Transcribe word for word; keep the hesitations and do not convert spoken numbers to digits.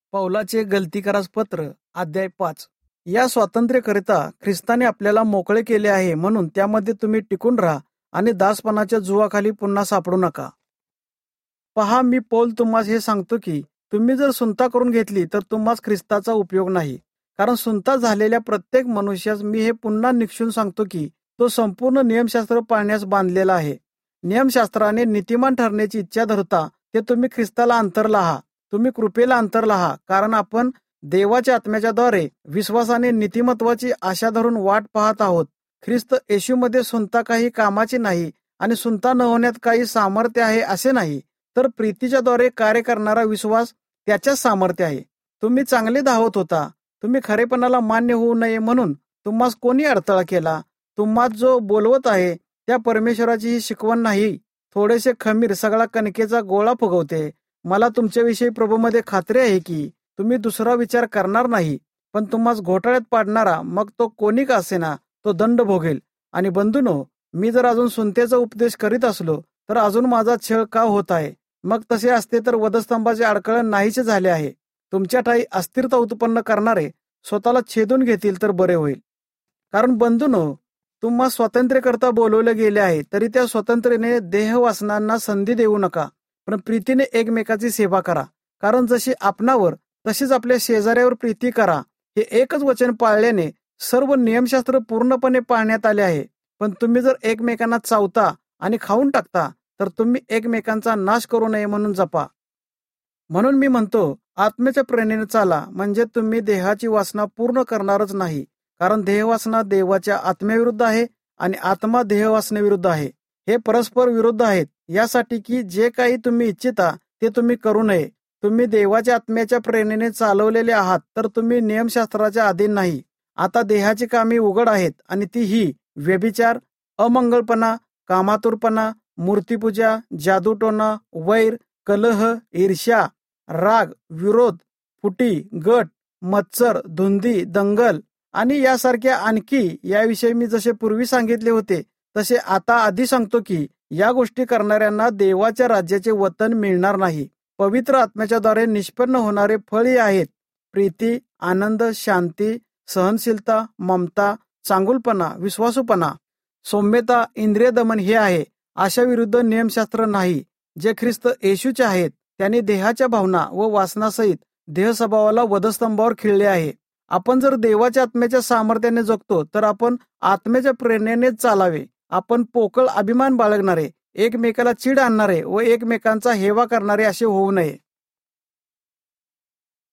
पौलाचे गलतीकारास पत्र अध्याय पाच. या स्वातंत्र्याकरिता ख्रिस्ताने आपल्याला मोकळे केले आहे, म्हणून त्यामध्ये तुम्ही टिकून राहा आणि दासपणाच्या जुवाखाली पुन्हा सापडू नका. पहा, मी पौल तुम्हास हे सांगतो की तुम्ही जर सुनता करून घेतली तर तुम्हास ख्रिस्ताचा उपयोग नाही. कारण सुनता झालेल्या प्रत्येक मनुष्यास मी हे पुन्हा निक्षून सांगतो की तो संपूर्ण नियमशास्त्र पाळण्यास बांधलेला आहे. नियमशास्त्राने नीतिमान ठरण्याची इच्छा धरता ते तुम्ही ख्रिस्ताला अंतरला आहात. तुम्ही कृपेला अंतरला आहात, कारण आपण देवाच्या आत्म्याच्या द्वारे विश्वासाने नीतिमत्वाची आशा धरून वाट पाहत आहोत. ख्रिस्त येशूमध्ये सुनता काही कामाची नाही आणि सुनता न होण्यात काही सामर्थ्य आहे असे नाही, तर प्रीतीच्या द्वारे कार्य करणारा विश्वास त्याच्याच सामर्थ्य आहे. तुम्ही चांगले धावत होता. तुम्ही खरेपणाला मान्य होऊ नये म्हणून तुम्हास कोणी अडथळा केला? तुम्हास जो बोलवत आहे त्या परमेश्वराची ही शिकवण नाही. थोडेसे खमीर सगळा कणकेचा गोळा फुगवते. मला तुमच्याविषयी प्रभूमध्ये खात्री आहे की तुम्ही दुसरा विचार करणार नाही, पण तुम्हास घोटाळ्यात पाडणारा, मग तो कोणी का असेना, तो दंड भोगेल. आणि बंधूनो, मी जर अजून सुनतेचा उपदेश करीत असलो तर अजून माझा छळ का होत आहे? मग तसे असते तर वधस्तंभाचे अडकळण नाहीसे झाले आहे. तुमच्या ठाई अस्थिरता उत्पन्न करणारे स्वतःला छेदून घेतील तर बरे होईल. कारण बंधूनो, तुम्हा स्वातंत्र्याकरता बोलवले गेले आहे, तरी त्या स्वातंत्र्याने देहवासनांना संधी देऊ नका, पण प्रीतीने एकमेकाची सेवा करा. कारण जशी आपणावर तशीच आपल्या शेजाऱ्यावर प्रीती करा, हे एकच वचन पाळल्याने सर्व नियमशास्त्र पूर्णपणे पाळण्यात आले आहे. पण तुम्ही जर एकमेकांना चावता आणि खाऊन टाकता तर तुम्ही एकमेकांचा नाश करू नये म्हणून जपा. म्हणून मी म्हणतो, आत्म्याच्या प्रेरणेने चाला, म्हणजे तुम्ही देहाची वासना पूर्ण करणारच नाही. कारण देहवासना देवाच्या आत्म्याविरुद्ध आहे आणि आत्मा देहवासनेविरुद्ध आहे. हे परस्पर विरुद्ध आहेत, यासाठी की जे काही तुम्ही इच्छिता ते तुम्ही करू नये. तुम्ही देवाच्या आत्म्याच्या प्रेरणेने चालवलेले आहात, तर तुम्ही नियमशास्त्राच्या अधीन नाही. आता देहाची कामे उघड आहेत, आणि ती ही: व्यभिचार, अमंगळपणा, कामातुरपणा, मूर्तीपूजा, जादूटोणा, वैर, कलह, ईर्ष्या, राग, विरोध, फुटी, गट, मत्सर, धुंदी, दंगल आणि यासारख्या आणखी. याविषयी मी जसे पूर्वी सांगितले होते तसे आता आधी सांगतो की या गोष्टी करणाऱ्यांना देवाच्या राज्याचे वतन मिळणार नाही. पवित्र आत्म्याच्या द्वारे निष्पन्न होणारे फळ हे आहेत: प्रीती, आनंद, शांती, सहनशीलता, ममता, चांगुलपणा, विश्वासूपणा, सौम्यता, इंद्रिय दमन हे आहे. अशा विरुद्ध नियमशास्त्र नाही. जे ख्रिस्त येशूचे आहेत त्यांनी देहाच्या भावना व वासनासहित देह स्वभावाला वधस्तंभावर खिळले आहे. आपण जर देवाच्या आत्म्याच्या सामर्थ्याने जगतो तर आपण आत्म्याच्या प्रेरणेनेच चालावे. आपण पोकळ अभिमान बाळगणारे, एकमेकाला चीड आणणारे व एकमेकांचा हेवा करणारे असे होऊ नये.